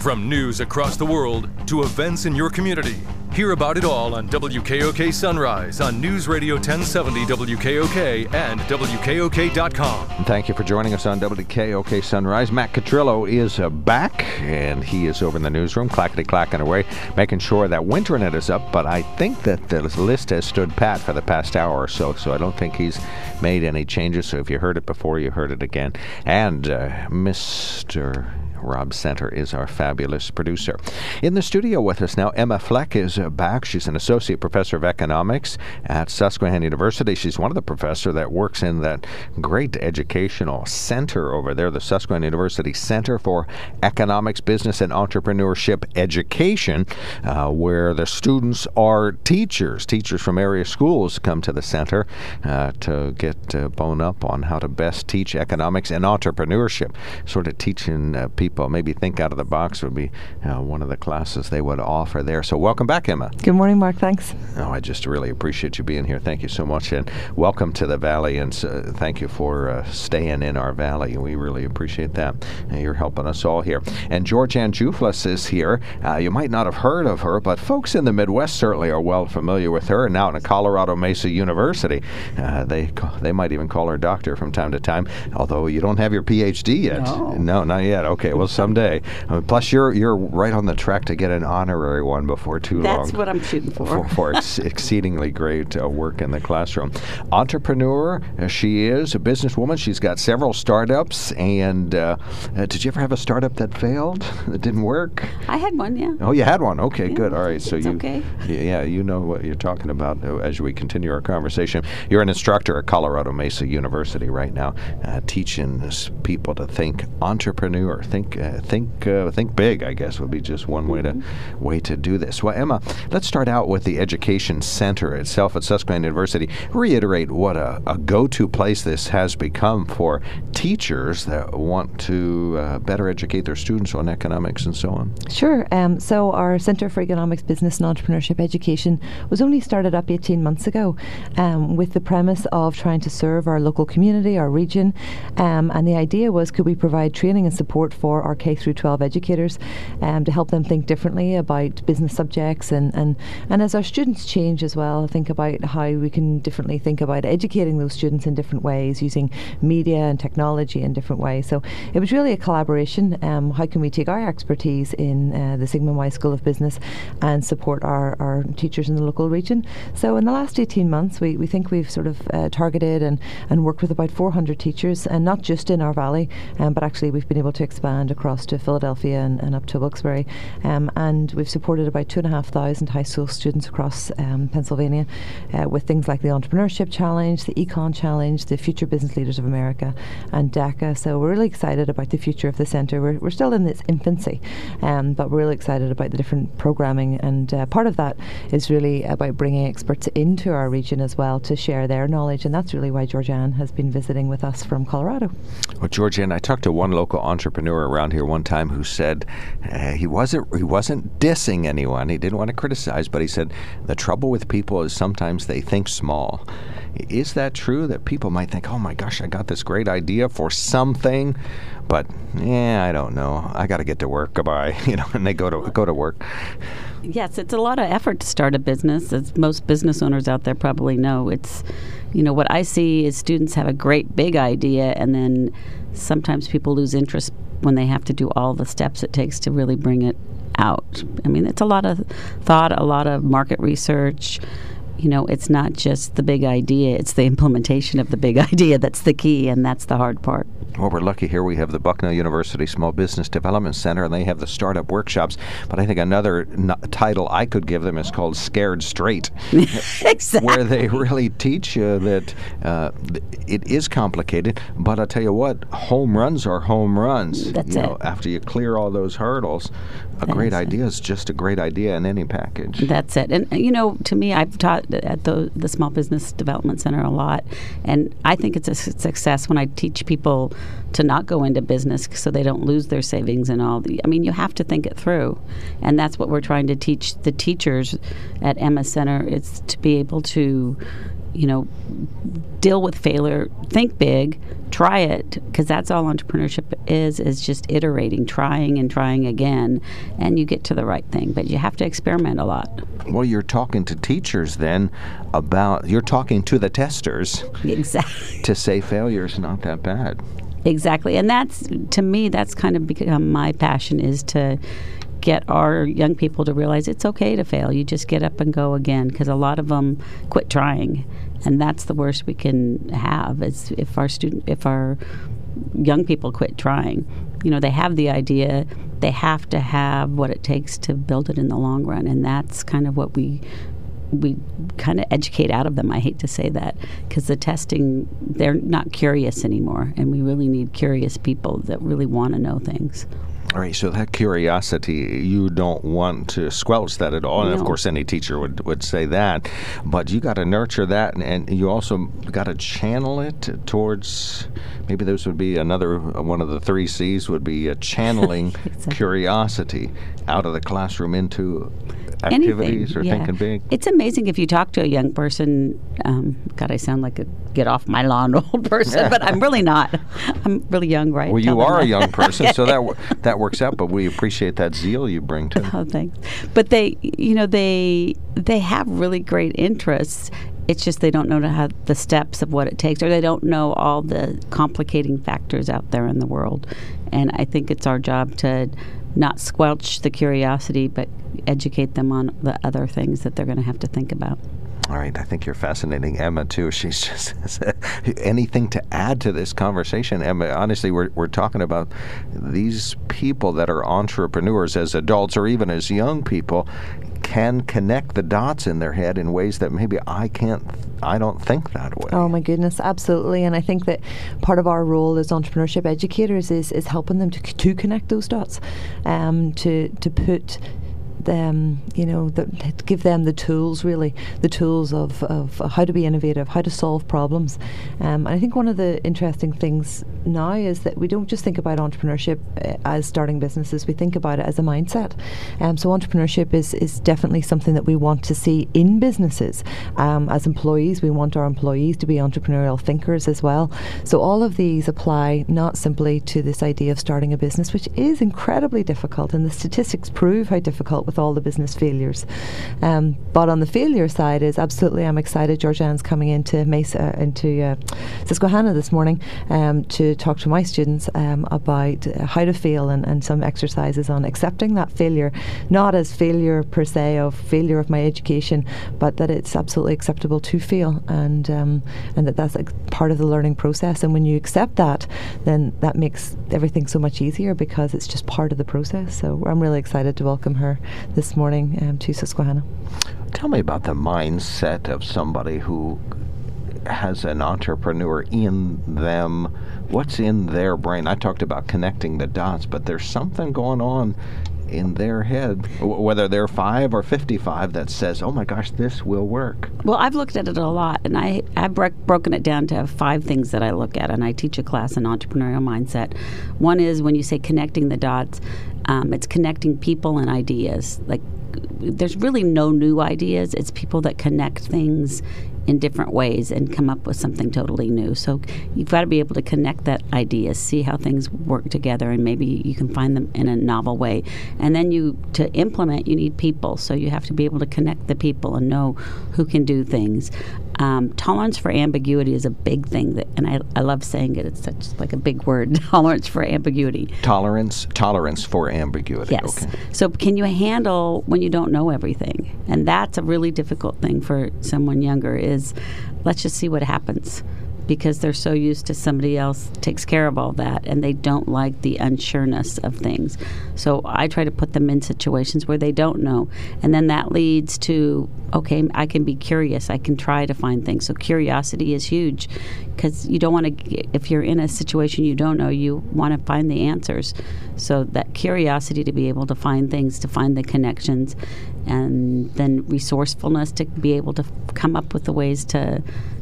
From news across the world to events in your community, hear about it all on WKOK Sunrise on News Radio 1070 WKOK and WKOK.com. Thank you for joining us on WKOK Sunrise. Matt Catrillo is back, and he is over in the newsroom, clackety-clacking away, making sure that Winternet is up, but I think that the list has stood pat for the past hour or so I don't think he's made any changes. So if you heard it before, you heard it again. And Mr. Rob Center is our fabulous producer. In the studio with us now, Emma Fleck is back. She's an associate professor of economics at Susquehanna University. She's one of the professors that works in that great educational center over there, the Susquehanna University Center for Economics, Business, and Entrepreneurship Education, where the students are teachers. Teachers from area schools come to the center to get bone up on how to best teach economics and entrepreneurship. Sort of teaching people maybe think out of the box would be one of the classes they would offer there. So welcome back, Emma. Good morning, Mark. Thanks. Oh, I just really appreciate you being here. Thank you so much, and welcome to the Valley, and thank you for staying in our Valley. We really appreciate that. You're helping us all here. And Georgianne Juflas is here. You might not have heard of her, but folks in the Midwest certainly are well familiar with her, and now at Colorado Mesa University. They might even call her doctor from time to time, although you don't have your PhD yet. No, not yet. Okay, well, someday. Plus, you're right on the track to get an honorary one before too long. That's what I'm shooting for. For exceedingly great work in the classroom. Entrepreneur, she is a businesswoman. She's got several startups. And did you ever have a startup that failed? That didn't work? I had one, yeah. Oh, you had one. Okay, yeah, good. All right. So okay. Yeah, you know what you're talking about as we continue our conversation. You're an instructor at Colorado Mesa University right now, teaching people to think entrepreneur, think big, I guess, would be just one way to do this. Well, Emma, let's start out with the Education Center itself at Susquehanna University. Reiterate what a go-to place this has become for teachers that want to better educate their students on economics and so on. Sure. So our Center for Economics, Business and Entrepreneurship Education was only started up 18 months ago with the premise of trying to serve our local community, our region, and the idea was, could we provide training and support for our K through 12 educators to help them think differently about business subjects, and as our students change as well, think about how we can differently think about educating those students in different ways, using media and technology in different ways. So it was really a collaboration. How can we take our expertise in the Sigmund Wise School of Business and support our teachers in the local region? So in the last 18 months, we think we've sort of targeted and worked with about 400 teachers, and not just in our valley, but actually we've been able to expand across to Philadelphia and up to Wilkes-Barre, and we've supported about 2,500 high school students across Pennsylvania with things like the Entrepreneurship Challenge, the Econ Challenge, the Future Business Leaders of America, and DECA. So we're really excited about the future of the centre. We're still in its infancy, but we're really excited about the different programming, and part of that is really about bringing experts into our region as well to share their knowledge, and that's really why Georgianne has been visiting with us from Colorado. Well, Georgianne, I talked to one local entrepreneur around here one time who said he wasn't dissing anyone. He didn't want to criticize, but he said the trouble with people is sometimes they think small. Is that true, that people might think, oh my gosh, I got this great idea for something, but I don't know, I got to get to work, goodbye, and they go to work? Yes, it's a lot of effort to start a business, as most business owners out there probably know. It's, what I see is students have a great big idea, and then sometimes people lose interest when they have to do all the steps it takes to really bring it out. I mean, it's a lot of thought, a lot of market research. It's not just the big idea, it's the implementation of the big idea that's the key, and that's the hard part. Well, we're lucky here. We have the Bucknell University Small Business Development Center, and they have the startup workshops. But I think another title I could give them is called Scared Straight. Exactly. Where they really teach you that it is complicated, but I'll tell you what, home runs are home runs. That's it. After you clear all those hurdles, a great idea is just a great idea in any package. That's it. And, to me, I've taught at the Small Business Development Center a lot, and I think it's a success when I teach people to not go into business so they don't lose their savings and all. I mean, you have to think it through. And that's what we're trying to teach the teachers at Emma Center, is to be able to, deal with failure, think big, try it, because that's all entrepreneurship is just iterating, trying and trying again, and you get to the right thing. But you have to experiment a lot. Well, you're talking to teachers then you're talking to the testers. Exactly. To say failure is not that bad. Exactly. And to me, that's kind of become my passion, is to get our young people to realize it's okay to fail. You just get up and go again, because a lot of them quit trying, and that's the worst we can have, is if our young people quit trying. They have the idea, they have to have what it takes to build it in the long run, and that's kind of what we kind of educate out of them. I hate to say that, because the testing, they're not curious anymore, and we really need curious people that really want to know things. All right, so that curiosity, you don't want to squelch that at all. And, No. of course, any teacher would say that. But you got to nurture that, and you also got to channel it towards, maybe those would be another one of the 3 C's, would be channeling Exactly. curiosity out of the classroom into activities or thinking big. It's amazing if you talk to a young person. God, I sound like a get off my lawn old person, but I'm really not. I'm really young, right? Well, Tell you them are a that. young person, so that works out. But we appreciate that zeal you bring to it. Oh, thanks. But they have really great interests. It's just they don't know how the steps of what it takes, or they don't know all the complicating factors out there in the world. And I think it's our job to not squelch the curiosity, but educate them on the other things that they're going to have to think about. All right, I think you're fascinating, Emma, too. She's just anything to add to this conversation, Emma? Honestly, we're talking about these people that are entrepreneurs as adults or even as young people can connect the dots in their head in ways that maybe I don't think that way. Oh my goodness, absolutely. And I think that part of our role as entrepreneurship educators is helping them to connect those dots, to put them, to give them the tools, really, the tools of how to be innovative, how to solve problems. And I think one of the interesting things now is that we don't just think about entrepreneurship as starting businesses, we think about it as a mindset. So entrepreneurship is definitely something that we want to see in businesses. As employees, we want our employees to be entrepreneurial thinkers as well. So all of these apply not simply to this idea of starting a business, which is incredibly difficult, and the statistics prove how difficult with all the business failures. But on the failure side is absolutely, I'm excited. Georgianne's coming into Susquehanna this morning to talk to my students about how to fail and some exercises on accepting that failure, not as failure per se of failure of my education, but that it's absolutely acceptable to fail, and that's part of the learning process. And when you accept that, then that makes everything so much easier, because it's just part of the process. So I'm really excited to welcome her this morning to Susquehanna. Tell me about the mindset of somebody who has an entrepreneur in them. What's in their brain? I talked about connecting the dots, but there's something going on in their head, whether they're 5 or 55, that says, oh my gosh, this will work. Well, I've looked at it a lot, and I've broken it down to 5 things that I look at, and I teach a class in entrepreneurial mindset. One is when you say connecting the dots, it's connecting people and ideas. Like, there's really no new ideas. It's people that connect things in different ways and come up with something totally new. So you've got to be able to connect that idea, see how things work together, and maybe you can find them in a novel way. And then to implement, you need people. So you have to be able to connect the people and know who can do things. Tolerance for ambiguity is a big thing, and I love saying it. It's such like a big word, tolerance for ambiguity. Tolerance for ambiguity. Yes. Okay. So can you handle when you don't know everything? And that's a really difficult thing for someone younger, is let's just see what happens, because they're so used to somebody else takes care of all that, and they don't like the unsureness of things. So I try to put them in situations where they don't know, and then that leads to, okay, I can be curious. I can try to find things. So curiosity is huge, because you don't want to, if you're in a situation you don't know, you want to find the answers. So that curiosity to be able to find things, to find the connections, and then resourcefulness to be able to come up with the ways to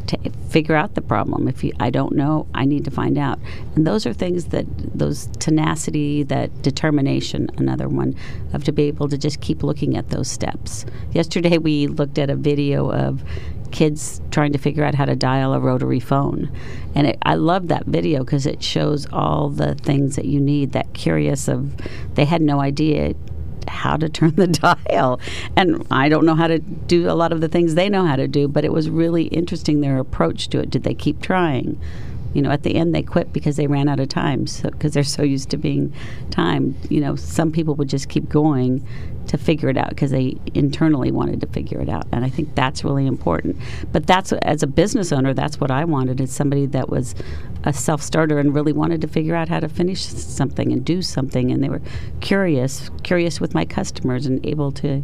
figure out the problem. I don't know, I need to find out. And those are things those tenacity, that determination, another one, of to be able to just keep looking at those steps. Yesterday we looked at a video of kids trying to figure out how to dial a rotary phone. And I love that video because it shows all the things that you need, that they had no idea how to turn the dial. And I don't know how to do a lot of the things they know how to do, but it was really interesting, their approach to it. Did they keep trying? At the end they quit because they ran out of time, because they're so used to being timed. Some people would just keep going to figure it out because they internally wanted to figure it out. And I think that's really important. But as a business owner, that's what I wanted, is somebody that was a self-starter and really wanted to figure out how to finish something and do something. And they were curious with my customers and able to,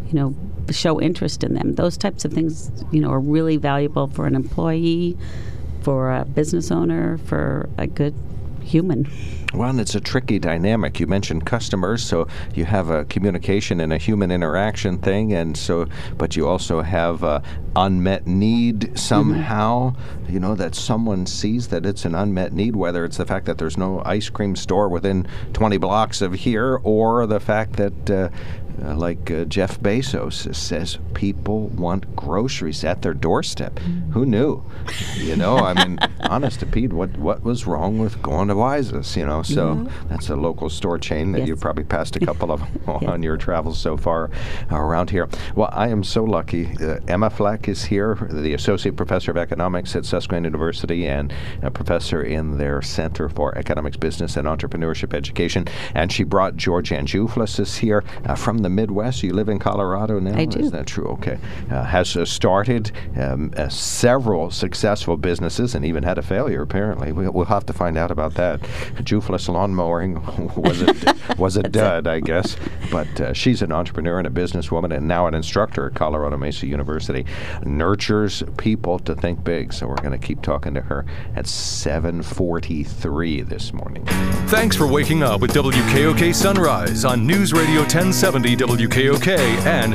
show interest in them. Those types of things, are really valuable for an employee, for a business owner, for a good human. Well, and it's a tricky dynamic. You mentioned customers, so you have a communication and a human interaction thing, but you also have unmet need somehow, that someone sees that it's an unmet need, whether it's the fact that there's no ice cream store within 20 blocks of here, or the fact that Jeff Bezos says people want groceries at their doorstep. Who knew? Honest to Pete, what was wrong with going to Wise's? So that's a local store chain that you've probably passed a couple of on your travels so far around here. Well, I am so lucky. Emma Fleck is here, the Associate Professor of Economics at Susquehanna University and a professor in their Center for Economics, Business, and Entrepreneurship Education. And she brought George Anjouflis is here from the Midwest. You live in Colorado now? I do. Is that true? Okay. Has started several successful businesses and even had a failure, apparently. We'll have to find out about that. Anjouflis lawn mowing was a dud, I guess. But she's an entrepreneur and a businesswoman and now an instructor at Colorado Mesa University. Nurtures people to think big. So we're going to keep talking to her at 7:43 this morning. Thanks for waking up with WKOK Sunrise on News Radio 1070 WKOK and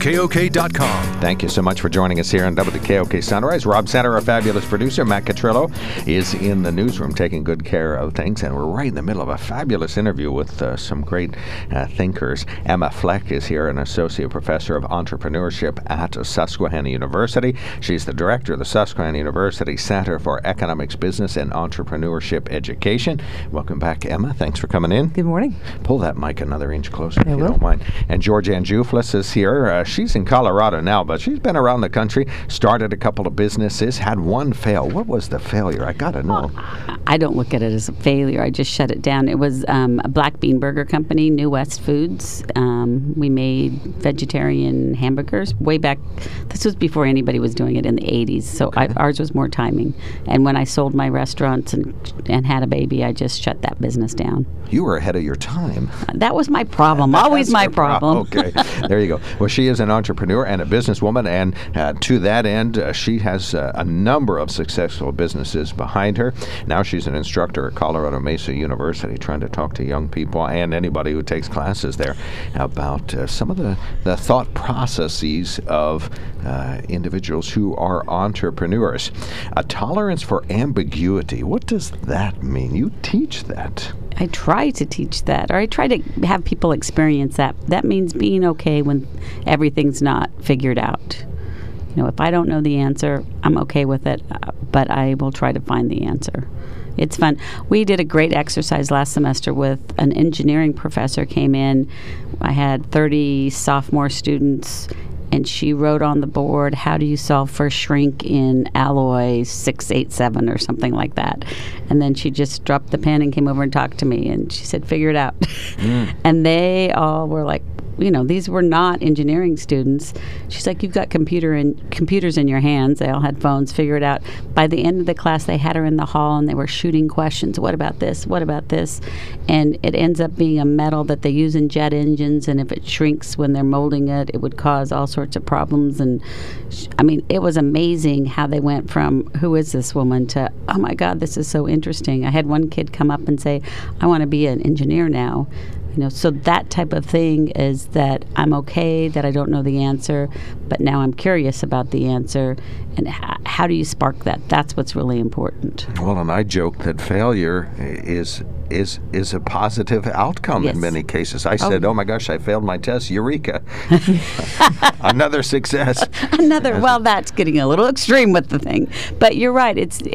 WKOK.com. Thank you so much for joining us here on WKOK Sunrise. Rob Center, our fabulous producer, Matt Catrillo, is in the newsroom taking good care of things, and we're right in the middle of a fabulous interview with some great thinkers. Emma Fleck is here, an associate professor of entrepreneurship at Susquehanna University. She's the director of the Susquehanna University Center for Economics, Business, and Entrepreneurship Education. Welcome back, Emma. Thanks for coming in. Good morning. Pull that mic another inch closer if you don't mind. And George Anjouflis is here. She's in Colorado now, but she's been around the country, started a couple of businesses, had one fail. What was the failure? I got to know. I don't look at it as a failure. I just shut it down. It was a Black Bean Burger Company, New West Foods. We made vegetarian hamburgers way back. This was before anybody was doing it in the 80s, so ours was more timing. And when I sold my restaurants and had a baby, I just shut that business down. You were ahead of your time. That was my problem. Always my problem. Okay, there you go. Well, she is an entrepreneur and a businesswoman, and to that end, she has a number of successful businesses behind her. Now she's an instructor at Colorado Mesa University, trying to talk to young people and anybody who takes classes there about some of the thought processes of individuals who are entrepreneurs. A tolerance for ambiguity. What does that mean? You teach that. I try to teach that, or I try to have people experience that. That means being okay when everything's not figured out. If I don't know the answer, I'm okay with it, but I will try to find the answer. It's fun. We did a great exercise last semester with an engineering professor came in. I had 30 sophomore students, and she wrote on the board, how do you solve for shrink in alloy 687 or something like that. And then she just dropped the pen and came over and talked to me, and she said, figure it out. And they all were like, these were not engineering students. She's like, you've got computers in your hands. They all had phones. Figure it out. By the end of the class, they had her in the hall, and they were shooting questions. What about this? What about this? And it ends up being a metal that they use in jet engines, and if it shrinks when they're molding it, it would cause all sorts of problems. And it was amazing how they went from, who is this woman, to, oh my God, this is so interesting. I had one kid come up and say, I want to be an engineer now. So that type of thing is that I'm okay that I don't know the answer, but now I'm curious about the answer. And how do you spark that? That's what's really important. Well, and I joke that failure is a positive outcome in many cases. I said, oh my gosh, I failed my test. Eureka. Another success. Well, that's getting a little extreme with the thing. But you're right.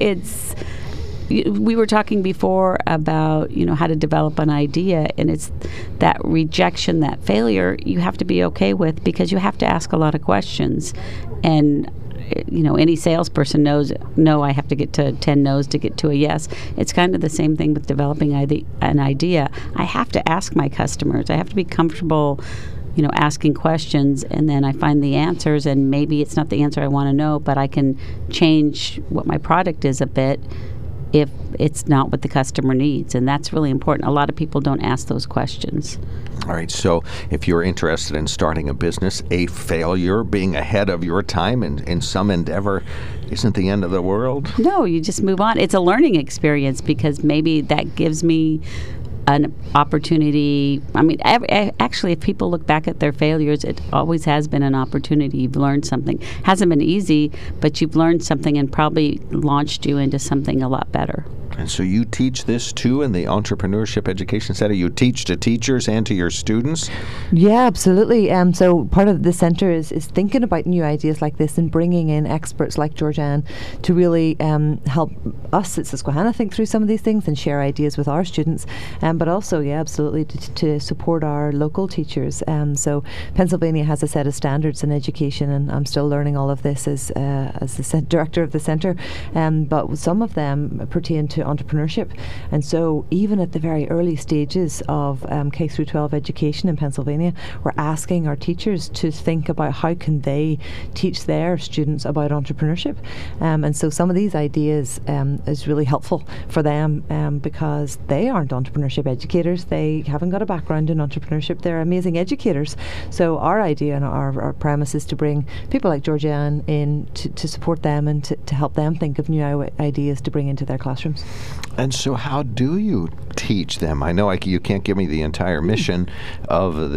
We were talking before about, how to develop an idea, and it's that rejection, that failure, you have to be okay with, because you have to ask a lot of questions. And, any salesperson knows, no, I have to get to 10 no's to get to a yes. It's kind of the same thing with developing an idea. I have to ask my customers. I have to be comfortable asking questions, and then I find the answers, and maybe it's not the answer I want to know, but I can change what my product is a bit if it's not what the customer needs. And that's really important. A lot of people don't ask those questions. All right, so if you're interested in starting a business, a failure, being ahead of your time in some endeavor, isn't the end of the world. No, you just move on. It's a learning experience, because maybe that gives me an opportunity. I mean, actually, if people look back at their failures, it always has been an opportunity. You've learned something. Hasn't been easy, but you've learned something and probably launched you into something a lot better. And so you teach this too in the Entrepreneurship Education Center? You teach to teachers and to your students? Yeah, absolutely. So part of the center is thinking about new ideas like this and bringing in experts like Georgianne to really help us at Susquehanna think through some of these things and share ideas with our students. But also, absolutely, to support our local teachers. So Pennsylvania has a set of standards in education, and I'm still learning all of this as the director of the center. But some of them pertain to entrepreneurship, and so even at the very early stages of K through 12 education in Pennsylvania, we're asking our teachers to think about how can they teach their students about entrepreneurship, and so some of these ideas is really helpful for them because they aren't entrepreneurship educators. They haven't got a background in entrepreneurship. They're amazing educators. So our idea and our premise is to bring people like Georgianne in to support them and to help them think of new ideas to bring into their classrooms. And so how do you teach them? I know you can't give me the entire mission of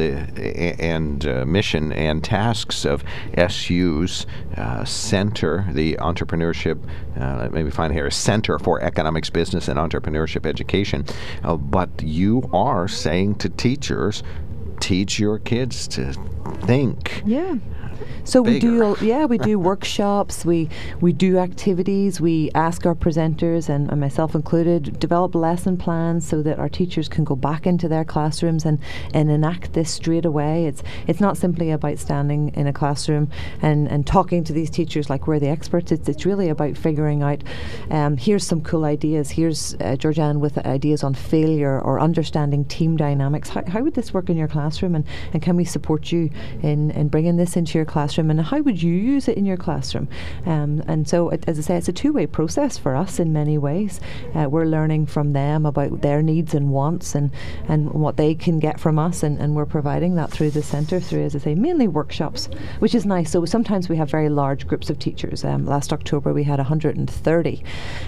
mission and tasks of SU's center, the entrepreneurship, let me find here, Center for Economics, Business, and Entrepreneurship Education. But you are saying to teachers, teach your kids to think. Yeah. So bigger. we do workshops, we do activities, we ask our presenters, and myself included, develop lesson plans so that our teachers can go back into their classrooms and enact this straight away. It's not simply about standing in a classroom and talking to these teachers like we're the experts. It's really about figuring out, here's some cool ideas. Here's Georgianne with ideas on failure or understanding team dynamics. How would this work in your classroom, and can we support you in bringing this into your classroom, and how would you use it in your classroom? And so, as I say, it's a two-way process for us in many ways. We're learning from them about their needs and wants and what they can get from us, and we're providing that through the centre through, as I say, mainly workshops, which is nice. So sometimes we have very large groups of teachers. Last October we had 130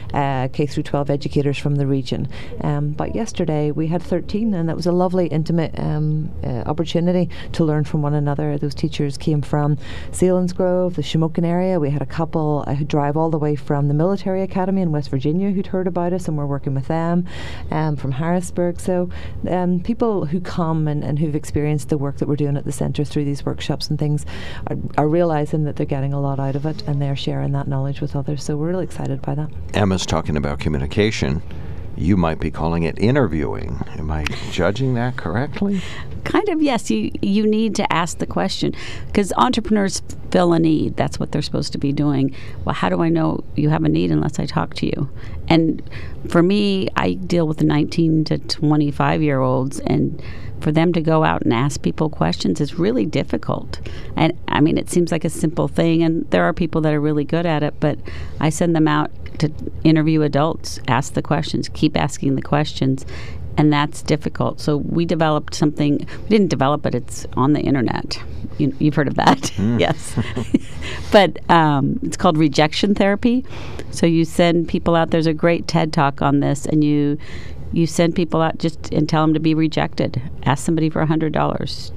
K through 12 educators from the region, but yesterday we had 13, and that was a lovely intimate opportunity to learn from one another. Those teachers came from Selinsgrove, the Shamokin area. We had a couple who drive all the way from the military academy in West Virginia who'd heard about us, and we're working with them, from Harrisburg. So people who come and who've experienced the work that we're doing at the centre through these workshops and things are realising that they're getting a lot out of it, and they're sharing that knowledge with others. So we're really excited by that. Emma's talking about communication. You might be calling it interviewing. Am I judging that correctly? Kind of, yes. You need to ask the question, because entrepreneurs fill a need. That's what they're supposed to be doing. Well, how do I know you have a need unless I talk to you? And for me, I deal with the 19 to 25-year-olds, and for them to go out and ask people questions is really difficult. And I mean, it seems like a simple thing, and there are people that are really good at it, but I send them out to interview adults, ask the questions, keep asking the questions, and that's difficult. So we developed something. We didn't develop it. It's on the internet. You've heard of that. Yes. But it's called rejection therapy. So you send people out. There's a great TED Talk on this, and you you send people out just and tell them to be rejected. Ask somebody for $100.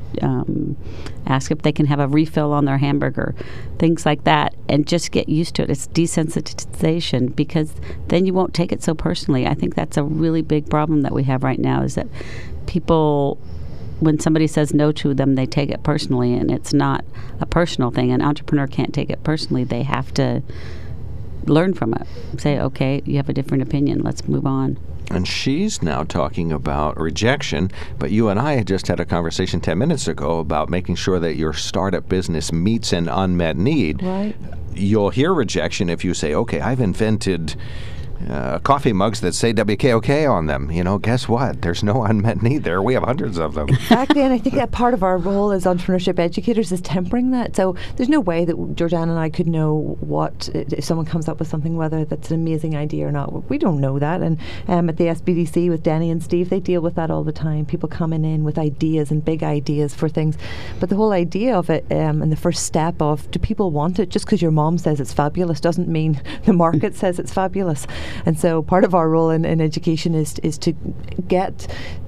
Ask if they can have a refill on their hamburger, things like that, and just get used to it. It's desensitization, because then you won't take it so personally. I think that's a really big problem that we have right now, is that people, when somebody says no to them, they take it personally, and it's not a personal thing. An entrepreneur can't take it personally. They have to learn from it. Say, okay, you have a different opinion. Let's move on. And she's now talking about rejection, but you and I had just had a conversation 10 minutes ago about making sure that your startup business meets an unmet need. Right. You'll hear rejection if you say, okay, I've invented coffee mugs that say WKOK on them. Guess what? There's no unmet need there. We have hundreds of them. Exactly, and I think that part of our role as entrepreneurship educators is tempering that. So there's no way that Georgiana and I could know what, if someone comes up with something, whether that's an amazing idea or not. We don't know that. And at the SBDC with Denny and Steve, they deal with that all the time. People coming in with ideas and big ideas for things. But the whole idea of it, and the first step of, do people want it? Just because your mom says it's fabulous doesn't mean the market says it's fabulous. And so part of our role in education is to get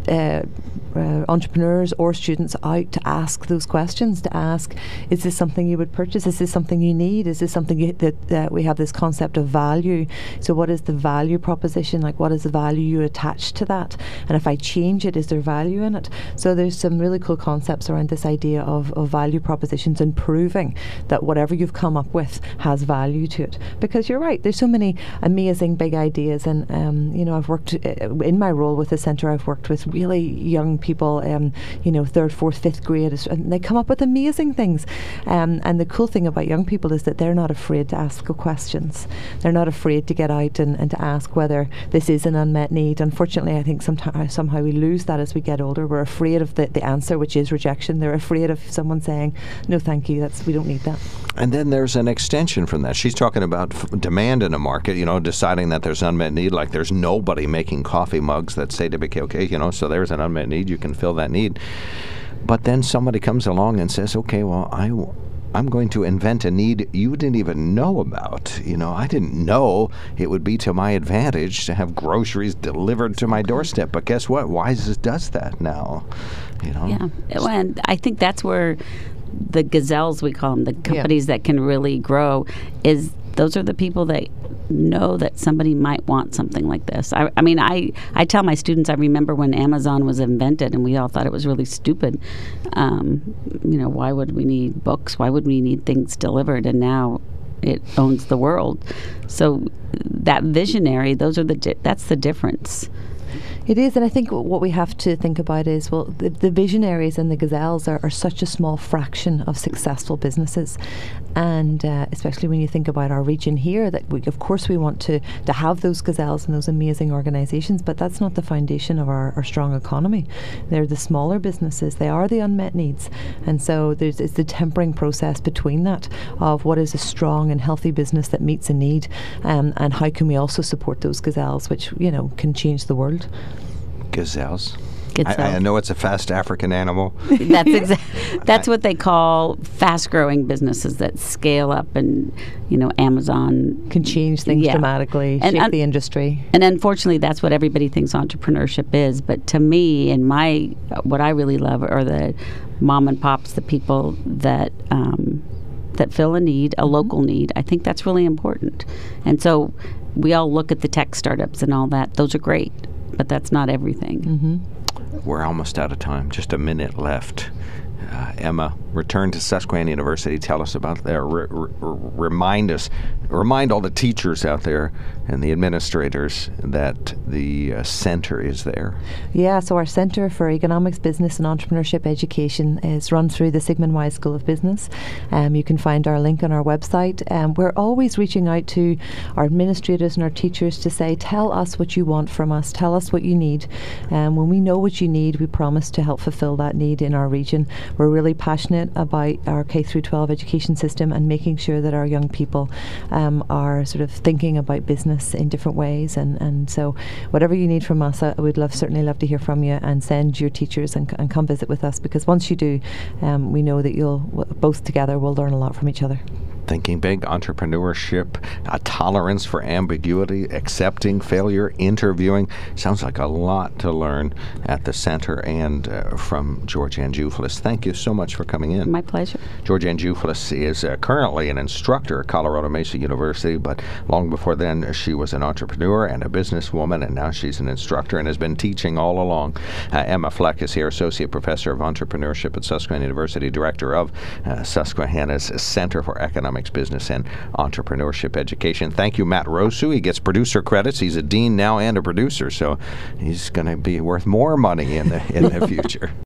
entrepreneurs or students out to ask those questions, to ask, is this something you would purchase? Is this something you need? Is this something that we have this concept of value? So what is the value proposition? Like, what is the value you attach to that? And if I change it, is there value in it? So there's some really cool concepts around this idea of value propositions and proving that whatever you've come up with has value to it. Because you're right, there's so many amazing big ideas, and I've worked in my role with the centre. I've worked with really young people, 3rd, 4th, 5th grade, and they come up with amazing things. And the cool thing about young people is that they're not afraid to ask questions. They're not afraid to get out and to ask whether this is an unmet need. Unfortunately, I think somehow we lose that as we get older. We're afraid of the answer, which is rejection. They're afraid of someone saying, no, thank you, we don't need that. And then there's an extension from that. She's talking about demand in a market, deciding that there's unmet need, like there's nobody making coffee mugs that say WKOK, so there's an unmet need, you can fill that need. But then somebody comes along and says, okay, well, I'm going to invent a need you didn't even know about. I didn't know it would be to my advantage to have groceries delivered to my doorstep. But guess what? Wise does that now. Yeah, and I think that's where the gazelles, we call them, the companies that can really grow, is those are the people that know that somebody might want something like this. I tell my students, I remember when Amazon was invented and we all thought it was really stupid. Why would we need books? Why would we need things delivered? And now it owns the world. So that visionary, that's the difference. It is, and I think what we have to think about is, well, the visionaries and the gazelles are such a small fraction of successful businesses. And especially when you think about our region here, that of course we want to have those gazelles and those amazing organisations, but that's not the foundation of our strong economy. They're the smaller businesses. They are the unmet needs. And so it's the tempering process between that of what is a strong and healthy business that meets a need, and how can we also support those gazelles, which, can change the world. Gazelles. I know it's a fast African animal. That's what they call fast-growing businesses that scale up, and Amazon can change things dramatically, shape the industry. And unfortunately, that's what everybody thinks entrepreneurship is. But to me, and what I really love are the mom and pops, the people that fill a need, a local need. I think that's really important. And so we all look at the tech startups and all that; those are great, but that's not everything. Mm-hmm. We're almost out of time. Just a minute left. Emma, return to Susquehanna University. Tell us about that. Remind all the teachers out there and the administrators that the center is there. Yeah, so our Centre for Economics, Business and Entrepreneurship Education is run through the Sigmund Wise School of Business. You can find our link on our website. We're always reaching out to our administrators and our teachers to say, tell us what you want from us. Tell us what you need. When we know what you need, we promise to help fulfill that need in our region. We're really passionate about our K-12 education system and making sure that our young people are sort of thinking about business in different ways, and so whatever you need from us, we'd certainly love to hear from you, and send your teachers and come visit with us, because once you do, we know that both together will learn a lot from each other. Thinking big, entrepreneurship, a tolerance for ambiguity, accepting failure, interviewing. Sounds like a lot to learn at the center and from Georgianne Juflis. Thank you so much for coming in. My pleasure. Georgianne Juflis is currently an instructor at Colorado Mesa University, but long before then she was an entrepreneur and a businesswoman, and now she's an instructor and has been teaching all along. Emma Fleck is here, Associate Professor of Entrepreneurship at Susquehanna University, Director of Susquehanna's Center for Economics, Business, and Entrepreneurship Education. Thank you, Matt Rosu. He gets producer credits. He's a dean now and a producer, so he's going to be worth more money in the future.